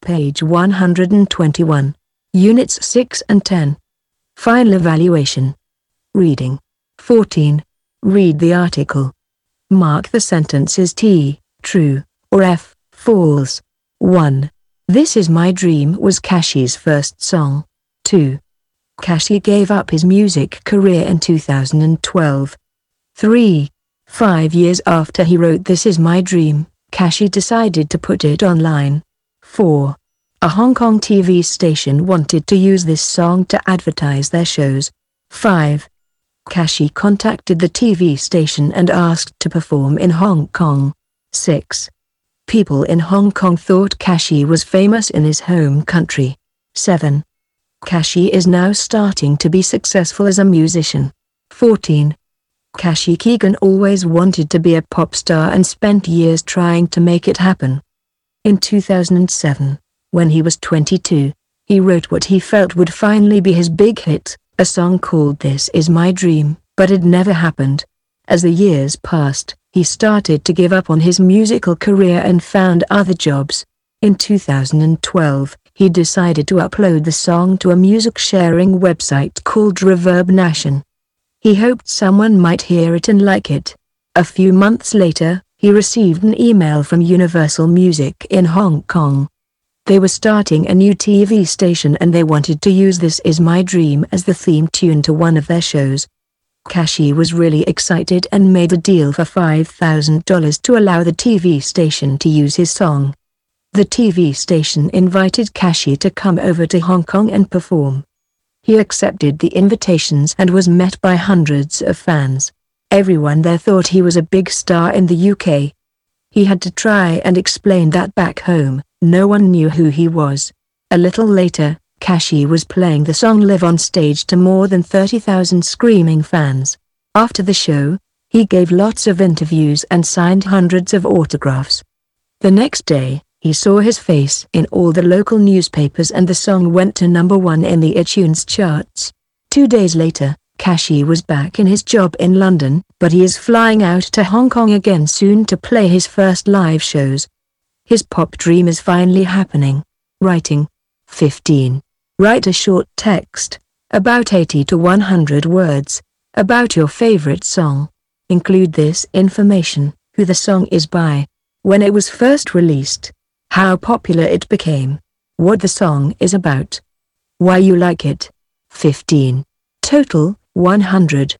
page 121. Units 6 and 10. Final evaluation. Reading. 14. Read the article. Mark the sentences T, true, or F, false. 1. This Is My Dream was Kashi's first song. 2. Kashi gave up his music career in 2012. 3. 5 years after he wrote This Is My Dream, Kashi decided to put it online. 4. A Hong Kong TV station wanted to use this song to advertise their shows. 5. Kashi contacted the TV station and asked to perform in Hong Kong. 6. People in Hong Kong thought Kashi was famous in his home country. 7. Kashi is now starting to be successful as a musician. 14. Kashi Keegan always wanted to be a pop star and spent years trying to make it happen. In 2007, when he was 22, he wrote what he felt would finally be his big hit, a song called This Is My Dream, but it never happened. As the years passed, he started to give up on his musical career and found other jobs. In 2012, he decided to upload the song to a music sharing website called Reverb Nation. He hoped someone might hear it and like it. A few months later, he received an email from Universal Music in Hong Kong. They were starting a new TV station and they wanted to use This Is My Dream as the theme tune to one of their shows. Kashi was really excited and made a deal for $5,000 to allow the TV station to use his song. The TV station invited Kashi to come over to Hong Kong and perform. He accepted the invitations and was met by hundreds of fans. Everyone there thought he was a big star in the UK. He had to try and explain that back home, no one knew who he was. A little later, Kashi was playing the song live on stage to more than 30,000 screaming fans. After the show, he gave lots of interviews and signed hundreds of autographs. The next day, he saw his face in all the local newspapers and the song went to #1 in the iTunes charts. 2 days later, Kashi was back in his job in London, but he is flying out to Hong Kong again soon to play his first live shows. His pop dream is finally happening. Writing. 15. Write a short text, about 80 to 100 words, about your favorite song. Include this information: who the song is by, when it was first released, how popular it became, what the song is about, why you like it. 15. Total, 100.